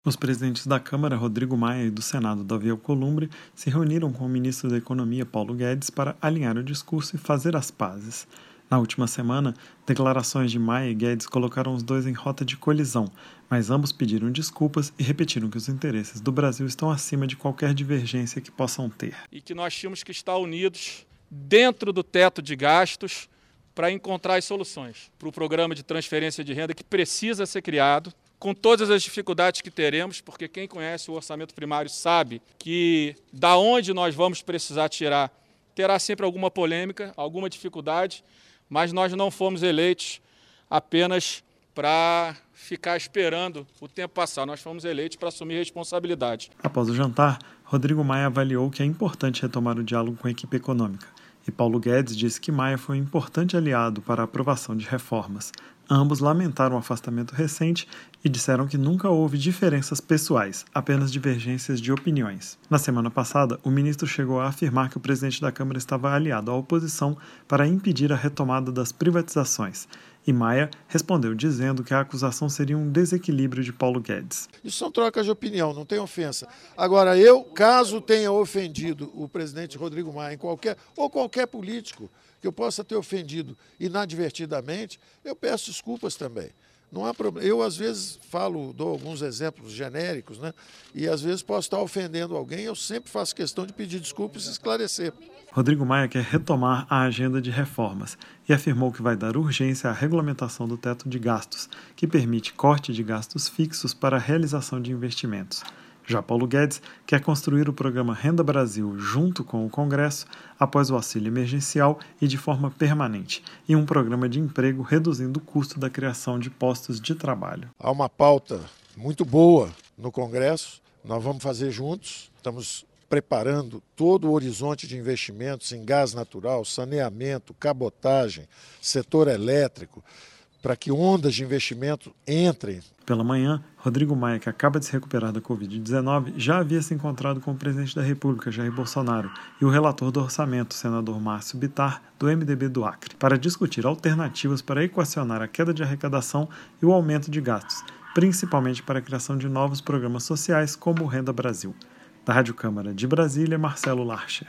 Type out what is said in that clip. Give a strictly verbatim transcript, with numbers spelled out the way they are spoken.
Os presidentes da Câmara, Rodrigo Maia, e do Senado, Davi Alcolumbre, se reuniram com o ministro da Economia, Paulo Guedes, para alinhar o discurso e fazer as pazes. Na última semana, declarações de Maia e Guedes colocaram os dois em rota de colisão, mas ambos pediram desculpas e repetiram que os interesses do Brasil estão acima de qualquer divergência que possam ter. E que nós tínhamos que estar unidos dentro do teto de gastos para encontrar as soluções para o programa de transferência de renda que precisa ser criado, com todas as dificuldades que teremos, porque quem conhece o orçamento primário sabe que da onde nós vamos precisar tirar terá sempre alguma polêmica, alguma dificuldade, mas nós não fomos eleitos apenas para ficar esperando o tempo passar, nós fomos eleitos para assumir responsabilidade. Após o jantar, Rodrigo Maia avaliou que é importante retomar o diálogo com a equipe econômica, e Paulo Guedes disse que Maia foi um importante aliado para a aprovação de reformas. Ambos lamentaram o afastamento recente e disseram que nunca houve diferenças pessoais, apenas divergências de opiniões. Na semana passada, o ministro chegou a afirmar que o presidente da Câmara estava aliado à oposição para impedir a retomada das privatizações. E Maia respondeu dizendo que a acusação seria um desequilíbrio de Paulo Guedes. Isso são trocas de opinião, não tem ofensa. Agora, eu, caso tenha ofendido o presidente Rodrigo Maia em qualquer, ou qualquer político que eu possa ter ofendido inadvertidamente, eu peço desculpas também. Não há problema. Eu, às vezes, falo, dou alguns exemplos genéricos, né? E às vezes posso estar ofendendo alguém, eu sempre faço questão de pedir desculpas e esclarecer. Rodrigo Maia quer retomar a agenda de reformas e afirmou que vai dar urgência à regulamentação do teto de gastos, que permite corte de gastos fixos para a realização de investimentos. Já Paulo Guedes quer construir o programa Renda Brasil junto com o Congresso, após o auxílio emergencial e de forma permanente, e um programa de emprego reduzindo o custo da criação de postos de trabalho. Há uma pauta muito boa no Congresso, nós vamos fazer juntos, estamos preparando todo o horizonte de investimentos em gás natural, saneamento, cabotagem, setor elétrico, para que ondas de investimento entrem. Pela manhã, Rodrigo Maia, que acaba de se recuperar da covid dezenove, já havia se encontrado com o presidente da República, Jair Bolsonaro, e o relator do orçamento, senador Márcio Bittar, do M D B do Acre, para discutir alternativas para equacionar a queda de arrecadação e o aumento de gastos, principalmente para a criação de novos programas sociais como o Renda Brasil. Da Rádio Câmara de Brasília, Marcelo Larcher.